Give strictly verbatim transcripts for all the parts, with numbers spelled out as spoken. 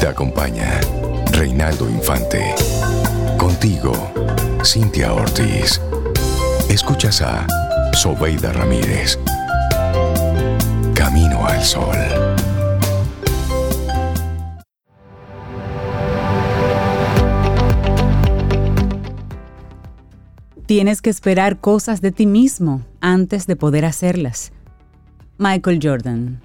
te acompaña Reinaldo Infante. Contigo, Cintia Ortiz. Escuchas a Sobeida Ramírez. Camino al Sol. Tienes que esperar cosas de ti mismo antes de poder hacerlas. Michael Jordan.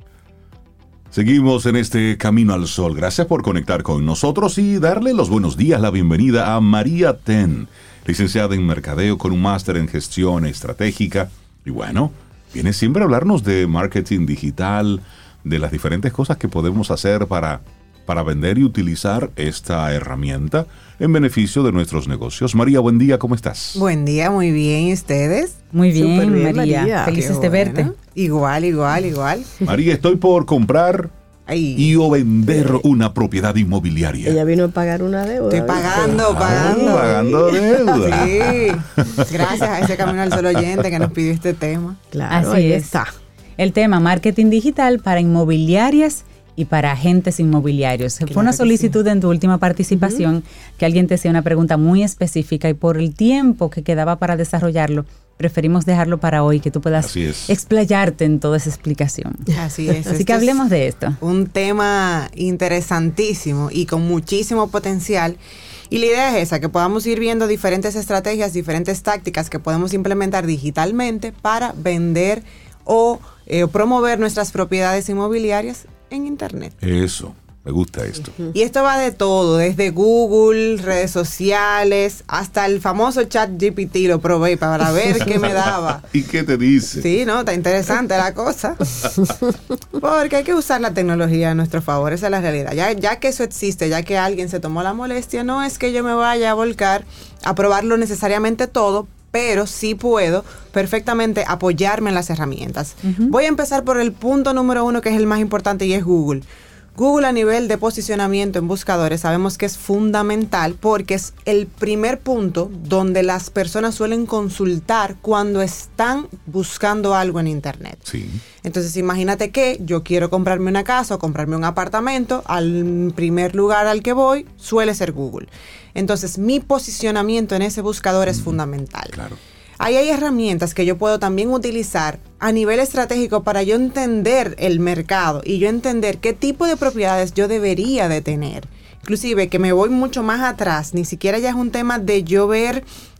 Seguimos en este Camino al Sol. Gracias por conectar con nosotros y darle los buenos días, la bienvenida a María Ten, licenciada en Mercadeo con un máster en Gestión Estratégica. Y bueno, viene siempre a hablarnos de marketing digital, de las diferentes cosas que podemos hacer para, para vender y utilizar esta herramienta en beneficio de nuestros negocios. María, buen día, ¿cómo estás? Buen día, muy bien. ¿Y ustedes? Muy bien, bien María. María. Felices de Qué verte. bueno. Igual, igual, igual. María, estoy por comprar Ay. y o vender una propiedad inmobiliaria. Ella vino a pagar una deuda. Estoy pagando, Ah, pagando. pagando deuda. Sí. Gracias a ese Camino al Sol oyente que nos pidió este tema. Claro, Así ahí es. está. El tema marketing digital para inmobiliarias y para agentes inmobiliarios. Claro Fue una que solicitud sí. en tu última participación, uh-huh, que alguien te hacía una pregunta muy específica y por el tiempo que quedaba para desarrollarlo, preferimos dejarlo para hoy, que tú puedas explayarte en toda esa explicación. Así es. Así que hablemos de esto. Un tema interesantísimo y con muchísimo potencial. Y la idea es esa, que podamos ir viendo diferentes estrategias, diferentes tácticas que podemos implementar digitalmente para vender o eh, promover nuestras propiedades inmobiliarias en Internet. Eso, me gusta esto. Uh-huh. Y esto va de todo, desde Google, redes sociales, hasta el famoso chat G P T lo probé para ver qué me daba. ¿Y qué te dice? Sí, ¿no? Está interesante la cosa. Porque hay que usar la tecnología a nuestro favor, esa es la realidad. Ya, ya que eso existe, ya que alguien se tomó la molestia, no es que yo me vaya a volcar a probarlo necesariamente todo, pero sí puedo perfectamente apoyarme en las herramientas. Uh-huh. Voy a empezar por el punto número uno, que es el más importante, y es Google. Google a nivel de posicionamiento en buscadores sabemos que es fundamental porque es el primer punto donde las personas suelen consultar cuando están buscando algo en Internet. Sí. Entonces imagínate que yo quiero comprarme una casa o comprarme un apartamento, al primer lugar al que voy suele ser Google. Entonces mi posicionamiento en ese buscador mm, es fundamental. Claro. Ahí hay herramientas que yo puedo también utilizar a nivel estratégico para yo entender el mercado y yo entender qué tipo de propiedades yo debería de tener. Inclusive que me voy mucho más atrás, ni siquiera ya es un tema de yo ver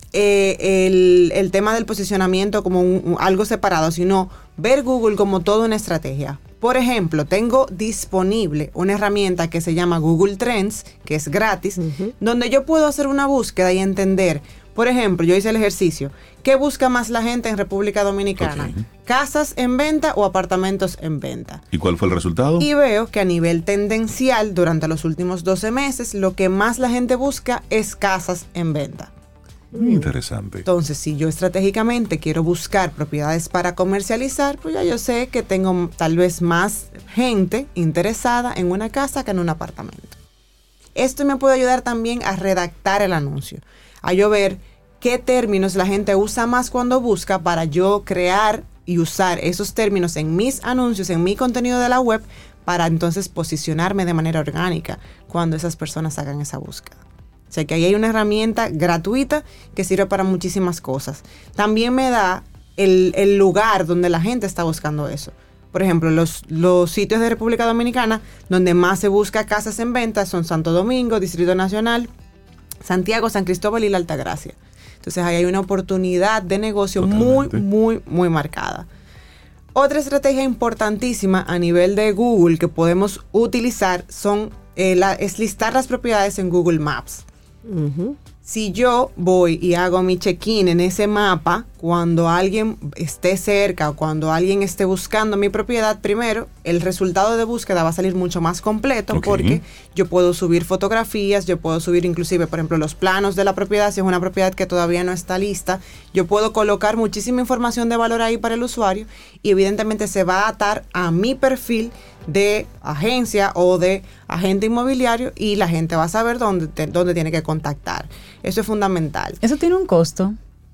eh, el, el tema del posicionamiento como un, un, algo separado, sino ver Google como toda una estrategia. Por ejemplo, tengo disponible una herramienta que se llama Google Trends, que es gratis, uh-huh, donde yo puedo hacer una búsqueda y entender. Por ejemplo, yo hice el ejercicio. ¿Qué busca más la gente en República Dominicana? Okay. ¿Casas en venta o apartamentos en venta? ¿Y cuál fue el resultado? Y veo que a nivel tendencial, durante los últimos doce meses, lo que más la gente busca es casas en venta. Muy interesante. Entonces, si yo estratégicamente quiero buscar propiedades para comercializar, pues ya yo sé que tengo tal vez más gente interesada en una casa que en un apartamento. Esto me puede ayudar también a redactar el anuncio, a yo ver qué términos la gente usa más cuando busca para yo crear y usar esos términos en mis anuncios, en mi contenido de la web, para entonces posicionarme de manera orgánica cuando esas personas hagan esa búsqueda. O sea que ahí hay una herramienta gratuita que sirve para muchísimas cosas. También me da el, el lugar donde la gente está buscando eso. Por ejemplo, los, los sitios de República Dominicana donde más se busca casas en venta son Santo Domingo, Distrito Nacional, Santiago, San Cristóbal y La Altagracia. Entonces ahí hay una oportunidad de negocio Totalmente. muy, muy, muy marcada. Otra estrategia importantísima a nivel de Google que podemos utilizar son, eh, la, es listar las propiedades en Google Maps. Uh-huh. Si yo voy y hago mi check-in en ese mapa, cuando alguien esté cerca o cuando alguien esté buscando mi propiedad, primero, el resultado de búsqueda va a salir mucho más completo, okay, porque yo puedo subir fotografías, yo puedo subir inclusive, por ejemplo, los planos de la propiedad, si es una propiedad que todavía no está lista, yo puedo colocar muchísima información de valor ahí para el usuario y evidentemente se va a atar a mi perfil de agencia o de agente inmobiliario y la gente va a saber dónde, te, dónde tiene que contactar. Eso es fundamental. ¿Eso tiene un costo?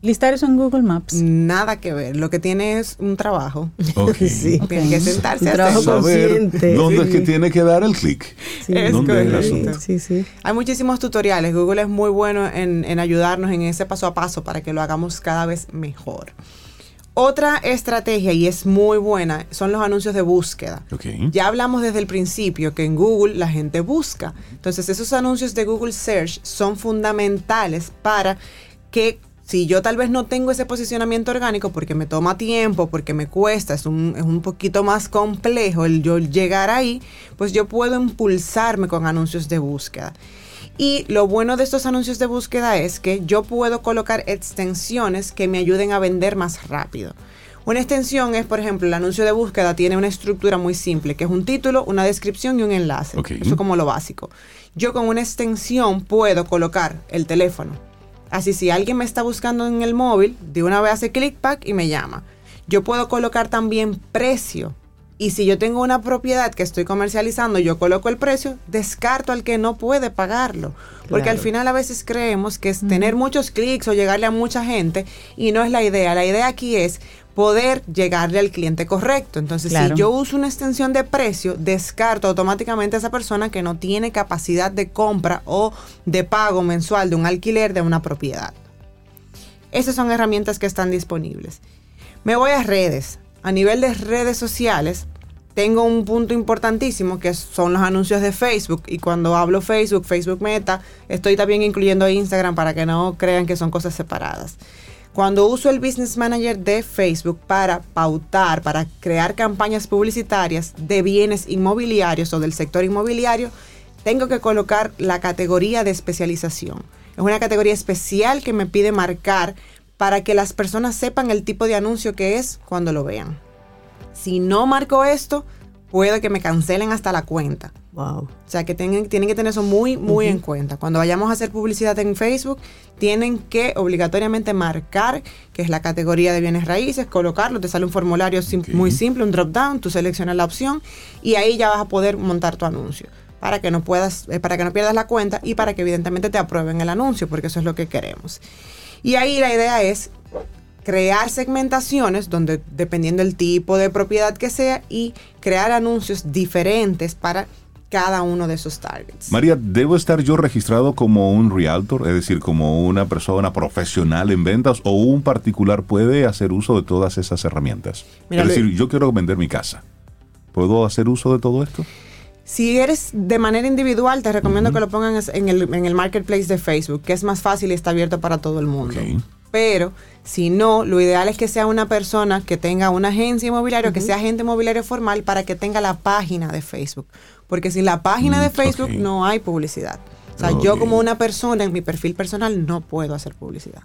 Listar eso en Google Maps. Nada que ver. Lo que tiene es un trabajo. Okay. Sí, okay. Tiene que sentarse un a trabajo hacerlo. consciente. ¿Dónde sí. es que tiene que dar el clic? Sí. Es ¿Dónde es el correcto. asunto? Sí, sí. Hay muchísimos tutoriales. Google es muy bueno en, en ayudarnos en ese paso a paso para que lo hagamos cada vez mejor. Otra estrategia, y es muy buena, son los anuncios de búsqueda. Okay. Ya hablamos desde el principio que en Google la gente busca. Entonces, esos anuncios de Google Search son fundamentales para que, si yo tal vez no tengo ese posicionamiento orgánico porque me toma tiempo, porque me cuesta, es un, es un poquito más complejo el yo llegar ahí, pues yo puedo impulsarme con anuncios de búsqueda. Y lo bueno de estos anuncios de búsqueda es que yo puedo colocar extensiones que me ayuden a vender más rápido. Una extensión es, por ejemplo, el anuncio de búsqueda tiene una estructura muy simple, que es un título, una descripción y un enlace. Okay. Eso como lo básico. Yo con una extensión puedo colocar el teléfono. Así, si alguien me está buscando en el móvil, de una vez hace clickback y me llama. Yo puedo colocar también precio. Y si yo tengo una propiedad que estoy comercializando, yo coloco el precio, descarto al que no puede pagarlo. Porque Claro. al final a veces creemos que es tener muchos clics o llegarle a mucha gente, y no es la idea. La idea aquí es poder llegarle al cliente correcto. Entonces, Claro. si yo uso una extensión de precio, descarto automáticamente a esa persona que no tiene capacidad de compra o de pago mensual de un alquiler de una propiedad. Esas son herramientas que están disponibles. Me voy a redes. A nivel de redes sociales, tengo un punto importantísimo que son los anuncios de Facebook. Y cuando hablo Facebook, Facebook Meta, estoy también incluyendo Instagram para que no crean que son cosas separadas. Cuando uso el Business Manager de Facebook para pautar, para crear campañas publicitarias de bienes inmobiliarios o del sector inmobiliario, tengo que colocar la categoría de especialización. Es una categoría especial que me pide marcar para que las personas sepan el tipo de anuncio que es cuando lo vean. Si no marco esto, puede que me cancelen hasta la cuenta. Wow. O sea, que tienen, tienen que tener eso muy, muy uh-huh. en cuenta. Cuando vayamos a hacer publicidad en Facebook, tienen que obligatoriamente marcar que es la categoría de bienes raíces, colocarlo, te sale un formulario sim- okay. muy simple, un drop down, tú seleccionas la opción y ahí ya vas a poder montar tu anuncio. Para que no puedas, eh, para que no pierdas la cuenta y para que evidentemente te aprueben el anuncio, porque eso es lo que queremos. Y ahí la idea es crear segmentaciones donde, dependiendo del tipo de propiedad que sea, y crear anuncios diferentes para cada uno de esos targets. María, ¿debo estar yo registrado como un realtor, es decir, como una persona profesional en ventas, o un particular puede hacer uso de todas esas herramientas? Mira, es decir, yo quiero vender mi casa. ¿Puedo hacer uso de todo esto? Si eres de manera individual, te recomiendo uh-huh. que lo pongan en el, en el marketplace de Facebook, que es más fácil y está abierto para todo el mundo. Okay. Pero si no, lo ideal es que sea una persona que tenga una agencia inmobiliaria, uh-huh. que sea agente inmobiliario formal, para que tenga la página de Facebook. Porque sin la página mm, de Facebook okay. no hay publicidad. O sea, okay. yo como una persona en mi perfil personal no puedo hacer publicidad.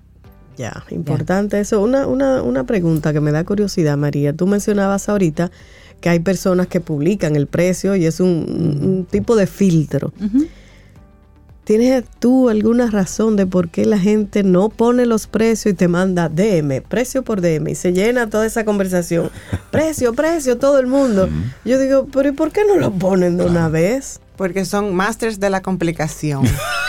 Ya, importante ya. Eso. Una, una, una pregunta que me da curiosidad, María. Tú mencionabas ahorita que hay personas que publican el precio y es un, uh-huh. un tipo de filtro. Uh-huh. ¿Tienes tú alguna razón de por qué la gente no pone los precios y te manda D M, precio por D M, y se llena toda esa conversación? Precio, precio, todo el mundo. Uh-huh. Yo digo, pero ¿y por qué no lo ponen de una vez? Porque son masters de la complicación.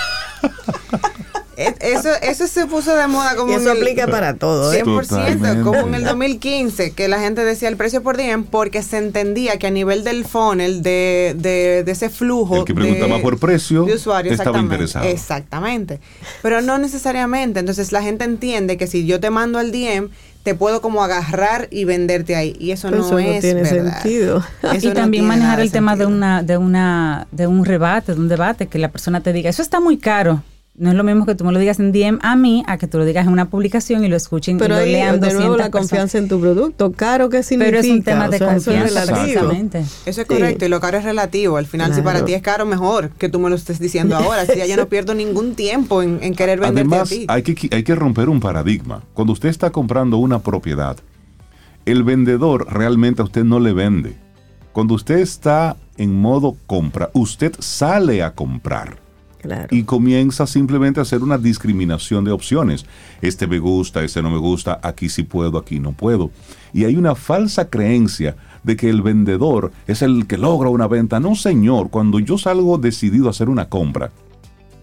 Eso, eso se puso de moda como... Y eso en el, aplica para todo, ¿eh? cien por ciento, totalmente. Como en el dos mil quince, que la gente decía el precio por D M porque se entendía que a nivel del funnel, de, de, de ese flujo... El que preguntaba de, por precio de usuario, estaba interesado. Exactamente. Pero no necesariamente. Entonces la gente entiende que si yo te mando el D M, te puedo como agarrar y venderte ahí. Y eso, Pero no, eso no es tiene verdad. sentido. Eso y no también manejar el de tema sentido. de una, de una, de un rebate, de un debate, que la persona te diga, eso está muy caro. No es lo mismo que tú me lo digas en D M a mí, a que tú lo digas en una publicación y lo escuchen Pero y lo ahí, lean de nuevo, la personas. confianza en tu producto. ¿Caro qué significa? Pero es un tema de o sea, confianza, eso es precisamente. Eso es correcto, sí. Y lo caro es relativo. Al final, claro. Si para ti es caro, mejor que tú me lo estés diciendo ahora. Si ya yo no pierdo ningún tiempo en, en querer venderte Además, a ti. Hay que, hay que romper un paradigma. Cuando usted está comprando una propiedad, el vendedor realmente a usted no le vende. Cuando usted está en modo compra, usted sale a comprar. Claro. Y comienza simplemente a hacer una discriminación de opciones. Este me gusta, este no me gusta, aquí sí puedo, aquí no puedo. Y hay una falsa creencia de que el vendedor es el que logra una venta. No, señor, cuando yo salgo decidido a hacer una compra,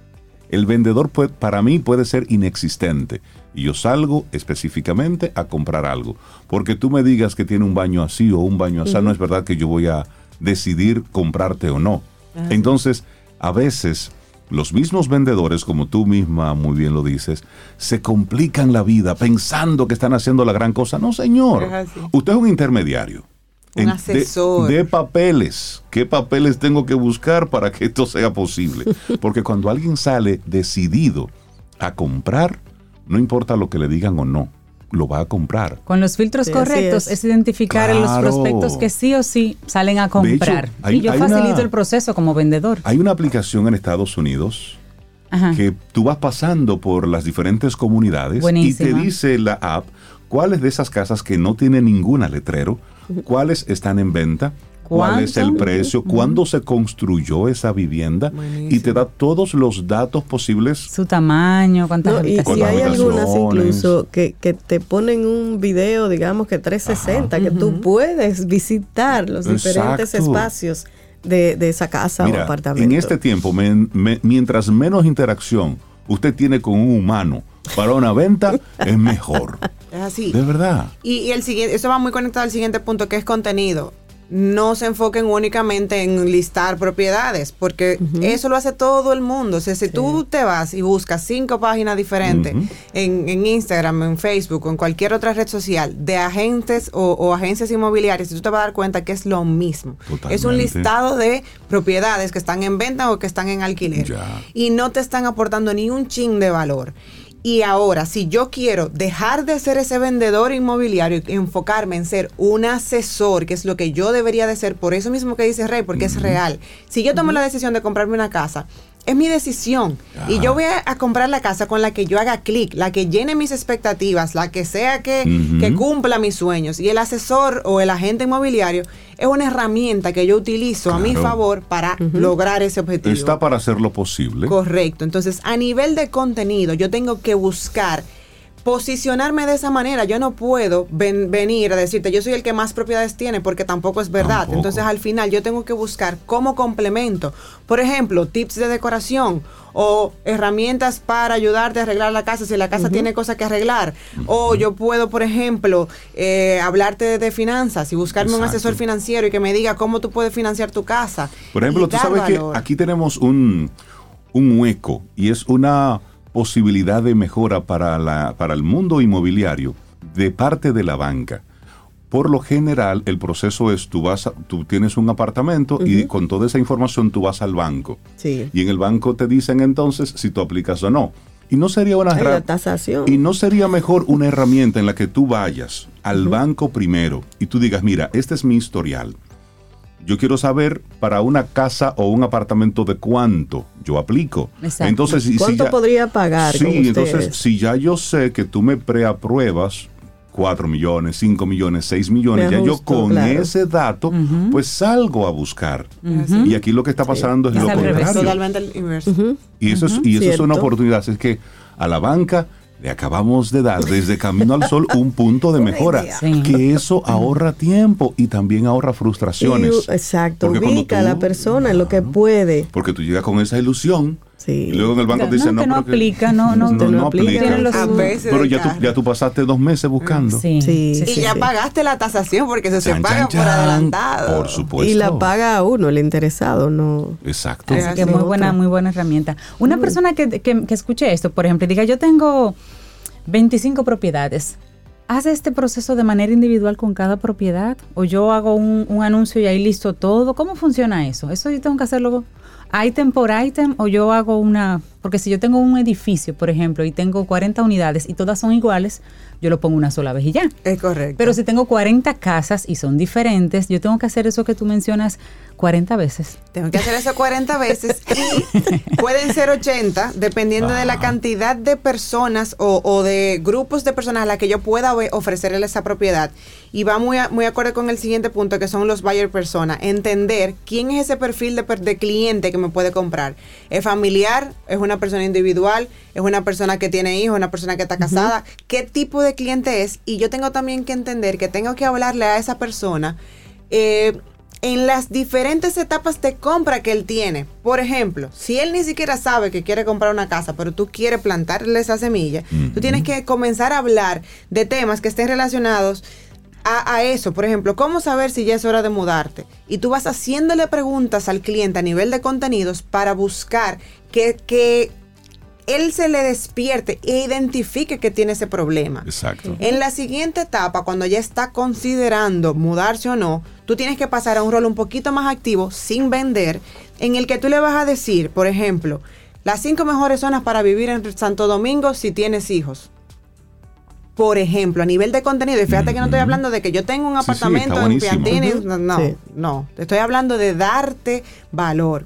El vendedor puede, para mí puede ser inexistente. Y yo salgo específicamente a comprar algo. Porque tú me digas que tiene un baño así o un baño así, uh-huh. no es verdad que yo voy a decidir comprarte o no. Uh-huh. Entonces, a veces, los mismos vendedores, como tú misma muy bien lo dices, se complican la vida pensando que están haciendo la gran cosa. No, señor. Usted es un intermediario. Un en, asesor. De, de papeles. ¿Qué papeles tengo que buscar para que esto sea posible? Porque cuando alguien sale decidido a comprar, no importa lo que le digan o no, lo va a comprar. Con los filtros sí, correctos es. es identificar claro. a los prospectos que sí o sí salen a comprar. Hecho, hay, y yo facilito una, el proceso como vendedor. Hay una aplicación en Estados Unidos Ajá. que tú vas pasando por las diferentes comunidades Buenísima. y te dice la app cuáles de esas casas que no tienen ninguna letrero, cuáles están en venta, cuál es el precio, uh-huh. cuándo se construyó esa vivienda. Buenísimo. Y te da todos los datos posibles. Su tamaño, cuántas no, y si hay algunas incluso que, que te ponen un video, digamos que trescientos sesenta, Ajá. que uh-huh. tú puedes visitar los Exacto. diferentes espacios de, de esa casa Mira, o apartamento. En este tiempo, me, me, mientras menos interacción usted tiene con un humano para una venta, es mejor. Es así. De verdad. Y, y el siguiente, eso va muy conectado al siguiente punto, que es contenido. No se enfoquen únicamente en listar propiedades, porque uh-huh. eso lo hace todo el mundo. O sea, si sí. tú te vas y buscas cinco páginas diferentes uh-huh. en, en Instagram, en Facebook o en cualquier otra red social de agentes o, o agencias inmobiliarias, tú te vas a dar cuenta que es lo mismo. Totalmente. Es un listado de propiedades que están en venta o que están en alquiler ya. y no te están aportando ni un chin de valor. Y ahora, si yo quiero dejar de ser ese vendedor inmobiliario y enfocarme en ser un asesor, que es lo que yo debería de ser, por eso mismo que dice Rey, porque uh-huh. es real. Si yo tomo uh-huh. la decisión de comprarme una casa, es mi decisión. Ajá. Y yo voy a, a comprar la casa con la que yo haga clic, la que llene mis expectativas, la que sea que, uh-huh. que cumpla mis sueños. Y el asesor o el agente inmobiliario es una herramienta que yo utilizo claro. a mi favor para uh-huh. lograr ese objetivo. Está para hacer lo posible. Correcto. Entonces, a nivel de contenido, yo tengo que buscar posicionarme de esa manera. Yo no puedo ven, venir a decirte yo soy el que más propiedades tiene, porque tampoco es verdad. Tampoco. Entonces al final yo tengo que buscar como complemento, por ejemplo, tips de decoración o herramientas para ayudarte a arreglar la casa si la casa uh-huh. tiene cosas que arreglar. Uh-huh. O yo puedo, por ejemplo, eh, hablarte de, de finanzas y buscarme Exacto. un asesor financiero y que me diga cómo tú puedes financiar tu casa. Por ejemplo, tú sabes valor. que aquí tenemos un, un hueco y es una posibilidad de mejora para, la, para el mundo inmobiliario de parte de la banca. Por lo general, el proceso es, tú vas a, tú tienes un apartamento uh-huh. y con toda esa información tú vas al banco. Sí. Y en el banco te dicen entonces si tú aplicas o no. Y no sería una Ay, la tasación. Y no sería mejor una herramienta en la que tú vayas al uh-huh. banco primero y tú digas, mira, este es mi historial. Yo quiero saber para una casa o un apartamento de cuánto yo aplico. Exacto. Entonces, si, ¿Cuánto si ya, podría pagar sí, con ustedes? Entonces, si ya yo sé que tú me preapruebas cuatro millones, cinco millones, seis millones, ya yo con claro. ese dato, uh-huh. pues salgo a buscar. Uh-huh. Y aquí lo que está pasando sí. es, es lo contrario. Totalmente el inverso. Uh-huh. Y eso, uh-huh. es, y eso es una oportunidad. Es que a la banca le acabamos de dar desde Camino al Sol un punto de mejora, sí. que eso ahorra tiempo y también ahorra frustraciones. Y, exacto, porque ubica tú, a la persona en lo que puede. Porque tú llegas con esa ilusión sí. y luego en el banco no, te dicen, no, no, no pero aplica, no, no, no, no, no aplica. aplica. Pero ya tú, ya tú pasaste dos meses buscando. Sí, sí, sí, y sí, ya sí. pagaste la tasación porque eso chan, se paga chan, chan, por adelantado. Por supuesto. Y la paga uno, el interesado, no. Exacto. Así que muy buena, muy buena herramienta. Una mm. persona que, que, que escuche esto, por ejemplo, diga, yo tengo veinticinco propiedades. ¿Hace este proceso de manera individual con cada propiedad? ¿O yo hago un, un anuncio y ahí listo todo? ¿Cómo funciona eso? ¿Eso yo tengo que hacerlo item por item o yo hago una...? Porque si yo tengo un edificio, por ejemplo, y tengo cuarenta unidades y todas son iguales, yo lo pongo una sola vez y ya. Es correcto. Pero si tengo cuarenta casas y son diferentes, yo tengo que hacer eso que tú mencionas cuarenta veces. Tengo que hacer eso cuarenta veces y pueden ser ochenta, dependiendo ah. de la cantidad de personas o, o de grupos de personas a las que yo pueda ofrecerle esa propiedad. Y va muy, a, muy acorde con el siguiente punto, que son los buyer persona. Entender quién es ese perfil de, de cliente que me puede comprar. ¿Es familiar? ¿Es una persona individual? ¿Es una persona que tiene hijos? ¿Una persona que está casada? Uh-huh. ¿Qué tipo de cliente es? Y yo tengo también que entender que tengo que hablarle a esa persona eh, en las diferentes etapas de compra que él tiene. Por ejemplo, si él ni siquiera sabe que quiere comprar una casa, pero tú quieres plantarle esa semilla, uh-huh. tú tienes que comenzar a hablar de temas que estén relacionados A, a eso. Por ejemplo, ¿cómo saber si ya es hora de mudarte? Y tú vas haciéndole preguntas al cliente a nivel de contenidos para buscar que, que él se le despierte e identifique que tiene ese problema. Exacto. En la siguiente etapa, cuando ya está considerando mudarse o no, tú tienes que pasar a un rol un poquito más activo, sin vender, en el que tú le vas a decir, por ejemplo, las cinco mejores zonas para vivir en Santo Domingo si tienes hijos. Por ejemplo, a nivel de contenido, y fíjate que no estoy hablando de que yo tengo un sí, apartamento sí, en Piantini, uh-huh. no, no, sí. no, te estoy hablando de darte valor.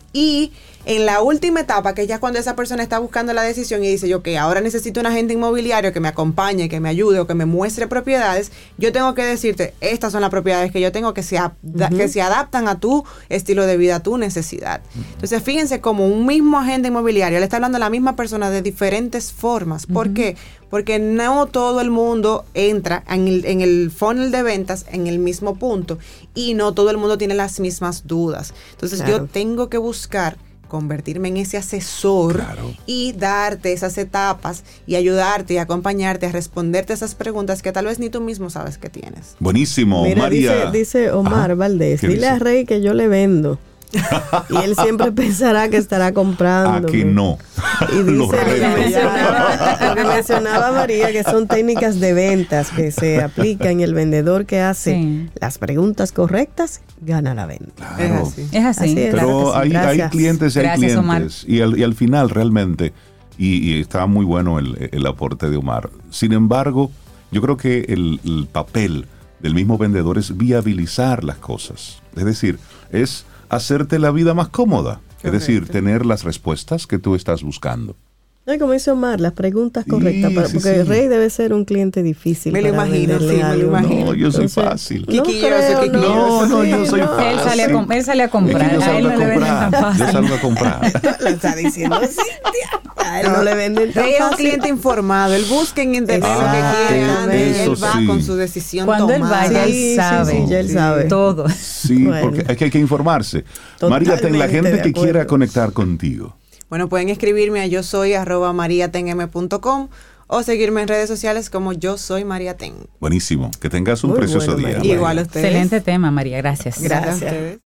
Y en la última etapa, que ya cuando esa persona está buscando la decisión y dice yo que ahora necesito un agente inmobiliario que me acompañe, que me ayude o que me muestre propiedades, yo tengo que decirte, estas son las propiedades que yo tengo que se, uh-huh. que se adaptan a tu estilo de vida, a tu necesidad. Entonces, fíjense como un mismo agente inmobiliario le está hablando a la misma persona de diferentes formas. ¿Por uh-huh. qué? Porque no todo el mundo entra en el, en el funnel de ventas en el mismo punto y no todo el mundo tiene las mismas dudas. Entonces, claro. yo tengo que buscar convertirme en ese asesor claro. y darte esas etapas y ayudarte y acompañarte a responderte esas preguntas que tal vez ni tú mismo sabes que tienes. Buenísimo, Mira, María. Dice, dice Omar Ajá. Valdés, dile dice? a Rey que yo le vendo. Y él siempre pensará que estará comprando. A que no. Y dice lo que mencionaba, lo que mencionaba María, que son técnicas de ventas que se aplican y el vendedor que hace sí. las preguntas correctas gana la venta. Claro. Es así. Es así. así es, Pero claro hay, sí. hay clientes y hay Gracias, clientes. Y al, y al final realmente, y, y está muy bueno el, el aporte de Omar. Sin embargo, yo creo que el, el papel del mismo vendedor es viabilizar las cosas. Es decir, es hacerte la vida más cómoda. Correcto. Es decir, tener las respuestas que tú estás buscando. No, como dice Omar, las preguntas correctas, sí, para, porque sí, el Rey debe ser un cliente difícil. Me lo imagino, sí, me lo imagino. No, yo soy Entonces, fácil. No, creo, no, no, no, yo soy fácil. Él sale a, com- él sale a comprar, es que a él no le venden tan fácil. Yo salgo a comprar. Lo está diciendo Cintia. A él no, no le venden tan fácil. Es un fácil. cliente informado. Él busca en internet lo que quiere antes y él va sí. con su decisión Cuando tomada. él vaya, Sí, él sabe. sí, sí, ya él sabe. Todo. Sí, Bueno. porque hay que, hay que informarse. Totalmente María, ten la gente de que acuerdo. quiera conectar contigo. Bueno, pueden escribirme a yo soy arroba mariatenm punto com o seguirme en redes sociales como yo soy Mariaten. Buenísimo. Que tengas un Muy precioso bueno, día. María. Igual a ustedes. Excelente tema, María. Gracias. Gracias. Gracias. A ustedes.